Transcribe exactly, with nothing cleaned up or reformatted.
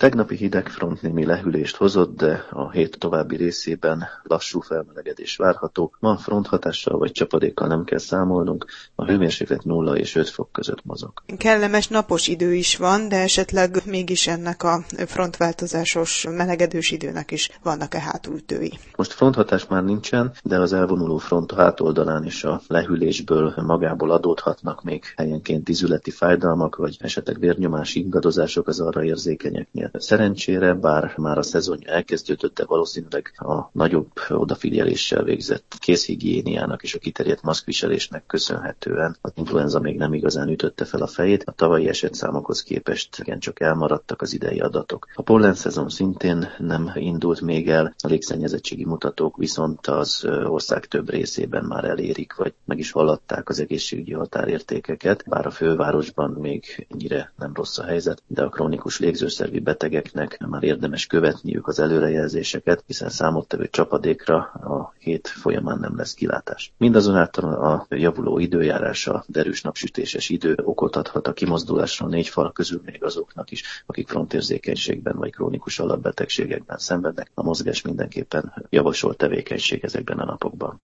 tegnapi hidegfront némi lehűlést hozott, de a hét további részében lassú felmelegedés várható. Ma fronthatással vagy csapadékkal nem kell számolnunk, a hőmérséklet nulla és öt fok között mozog. Kellemes napos idő is van, de esetleg mégis ennek a frontváltozásos melegedős időnek is vannak-e hátulütői? Most fronthatás már nincsen, de az elvonuló front hátoldalán is a lehűlésből magából adódhatnak még helyenként ízületi fájdalmak, vagy esetleg vérnyomási ingadozások az arra érzékenyeknél. Szerencsére, bár már a szezonja elkezdődött, de valószínűleg a nagyobb odafigyeléssel végzett kézhigiéniának és a kiterjedt maszkviselésnek köszönhetően az influenza még nem igazán ütötte fel a fejét. A tavalyi esetszámokhoz képest igencsak elmaradtak az idei adatok. A pollenszezon szintén nem indult még el, a légszennyezettségi mutatók viszont az ország több részében már elérik, vagy meg is haladták az egészségügyi határértékeket, bár a fővárosban még ennyire nem rossz a helyzet, de a krónikus légzőszervi betegeknek már érdemes követniük az előrejelzéseket, hiszen számottevő csapadékra a hét folyamán nem lesz kilátás. Mindazonáltal a javuló időjárás, a derűs napsütéses idő okot adhat a kimozdulásra a négy fal közül még azoknak is, akik frontérzékenységben vagy krónikus alapbetegségekben szenvednek. A mozgás mindenképpen javasolt tevékenység ezekben a napokban.